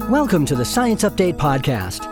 Welcome to the Science Update Podcast.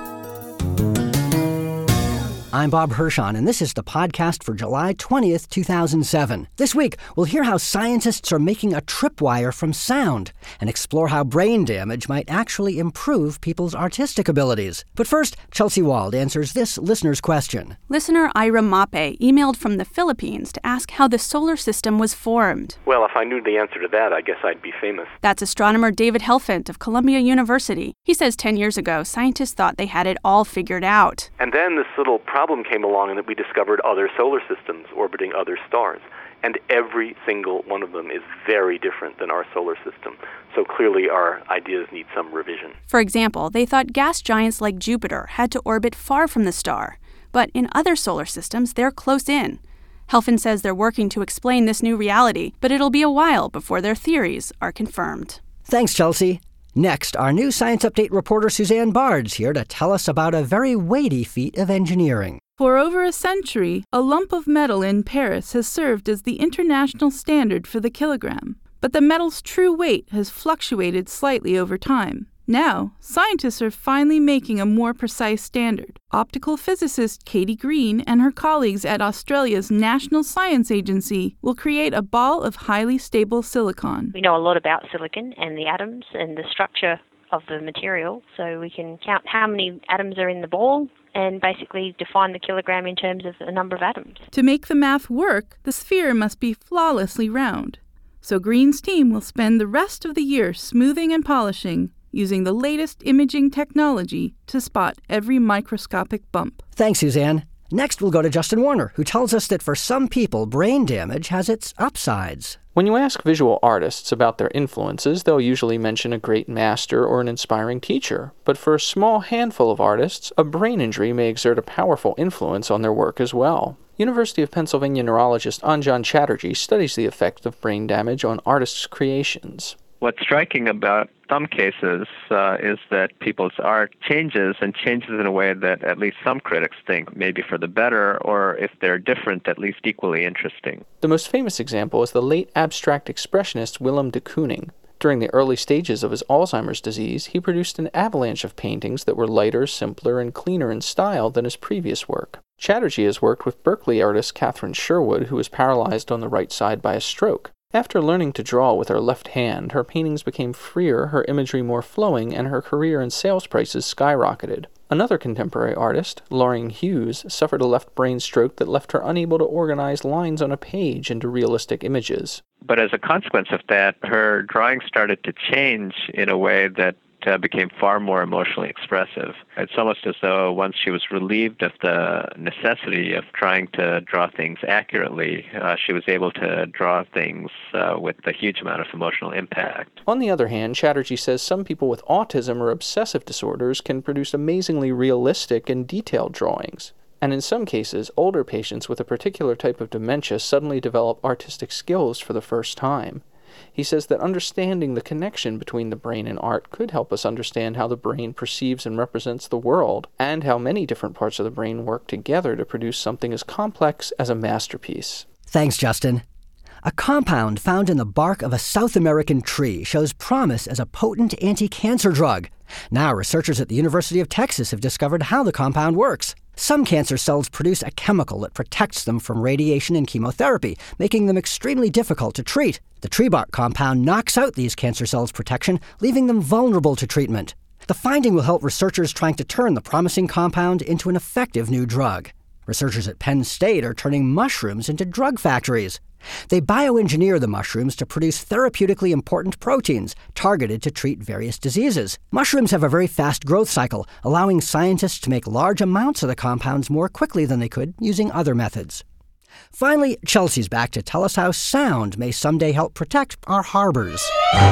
I'm Bob Hirschon, and this is the podcast for July 20th, 2007. This week, we'll hear how scientists are making a tripwire from sound and explore how brain damage might actually improve people's artistic abilities. But first, Chelsea Wald answers this listener's question. Listener Ira Mape emailed from the Philippines to ask how the solar system was formed. Well, if I knew the answer to that, I guess I'd be famous. That's astronomer David Helfand of Columbia University. He says 10 years ago, scientists thought they had it all figured out. And then this little problem came along and that we discovered other solar systems orbiting other stars. And every single one of them is very different than our solar system. So clearly our ideas need some revision. For example, they thought gas giants like Jupiter had to orbit far from the star. But in other solar systems, they're close in. Helfand says they're working to explain this new reality, but it'll be a while before their theories are confirmed. Thanks, Chelsea. Next, our new Science Update reporter Suzanne Bard's here to tell us about a very weighty feat of engineering. For over a century, a lump of metal in Paris has served as the international standard for the kilogram. But the metal's true weight has fluctuated slightly over time. Now, scientists are finally making a more precise standard. Optical physicist Katie Green and her colleagues at Australia's National Science Agency will create a ball of highly stable silicon. We know a lot about silicon and the atoms and the structure of the material, so we can count how many atoms are in the ball and basically define the kilogram in terms of the number of atoms. To make the math work, the sphere must be flawlessly round. So Green's team will spend the rest of the year smoothing and polishing, using the latest imaging technology to spot every microscopic bump. Thanks, Suzanne. Next, we'll go to Justin Warner, who tells us that for some people, brain damage has its upsides. When you ask visual artists about their influences, they'll usually mention a great master or an inspiring teacher. But for a small handful of artists, a brain injury may exert a powerful influence on their work as well. University of Pennsylvania neurologist Anjan Chatterjee studies the effect of brain damage on artists' creations. What's striking about some cases is that people's art changes in a way that at least some critics think may be for the better, or if they're different, at least equally interesting. The most famous example is the late abstract expressionist Willem de Kooning. During the early stages of his Alzheimer's disease, he produced an avalanche of paintings that were lighter, simpler, and cleaner in style than his previous work. Chatterjee has worked with Berkeley artist Catherine Sherwood, who was paralyzed on the right side by a stroke. After learning to draw with her left hand, her paintings became freer, her imagery more flowing, and her career and sales prices skyrocketed. Another contemporary artist, Laureen Hughes, suffered a left brain stroke that left her unable to organize lines on a page into realistic images. But as a consequence of that, her drawing started to change in a way that became far more emotionally expressive. It's almost as though once she was relieved of the necessity of trying to draw things accurately, she was able to draw things with a huge amount of emotional impact. On the other hand, Chatterjee says some people with autism or obsessive disorders can produce amazingly realistic and detailed drawings. And in some cases, older patients with a particular type of dementia suddenly develop artistic skills for the first time. He says that understanding the connection between the brain and art could help us understand how the brain perceives and represents the world, and how many different parts of the brain work together to produce something as complex as a masterpiece. Thanks, Justin. A compound found in the bark of a South American tree shows promise as a potent anti-cancer drug. Now, researchers at the University of Texas have discovered how the compound works. Some cancer cells produce a chemical that protects them from radiation and chemotherapy, making them extremely difficult to treat. The tree bark compound knocks out these cancer cells' protection, leaving them vulnerable to treatment. The finding will help researchers trying to turn the promising compound into an effective new drug. Researchers at Penn State are turning mushrooms into drug factories. They bioengineer the mushrooms to produce therapeutically important proteins targeted to treat various diseases. Mushrooms have a very fast growth cycle, allowing scientists to make large amounts of the compounds more quickly than they could using other methods. Finally, Chelsea's back to tell us how sound may someday help protect our harbors.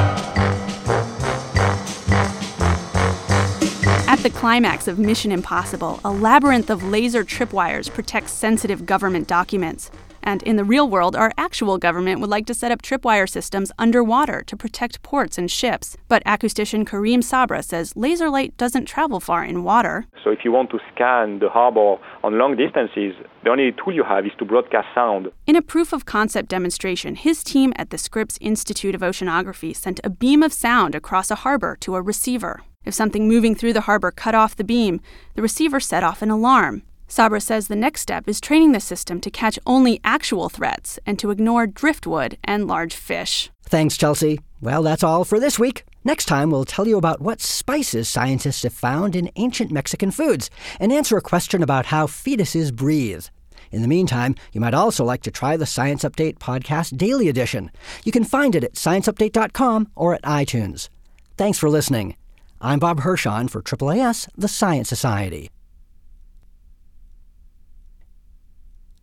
At the climax of Mission Impossible, a labyrinth of laser tripwires protects sensitive government documents. And in the real world, our actual government would like to set up tripwire systems underwater to protect ports and ships. But acoustician Kareem Sabra says laser light doesn't travel far in water. So if you want to scan the harbor on long distances, the only tool you have is to broadcast sound. In a proof-of-concept demonstration, his team at the Scripps Institute of Oceanography sent a beam of sound across a harbor to a receiver. If something moving through the harbor cut off the beam, the receiver set off an alarm. Sabra says the next step is training the system to catch only actual threats and to ignore driftwood and large fish. Thanks, Chelsea. Well, that's all for this week. Next time, we'll tell you about what spices scientists have found in ancient Mexican foods and answer a question about how fetuses breathe. In the meantime, you might also like to try the Science Update Podcast Daily Edition. You can find it at scienceupdate.com or at iTunes. Thanks for listening. I'm Bob Hirschon for AAAS, the Science Society.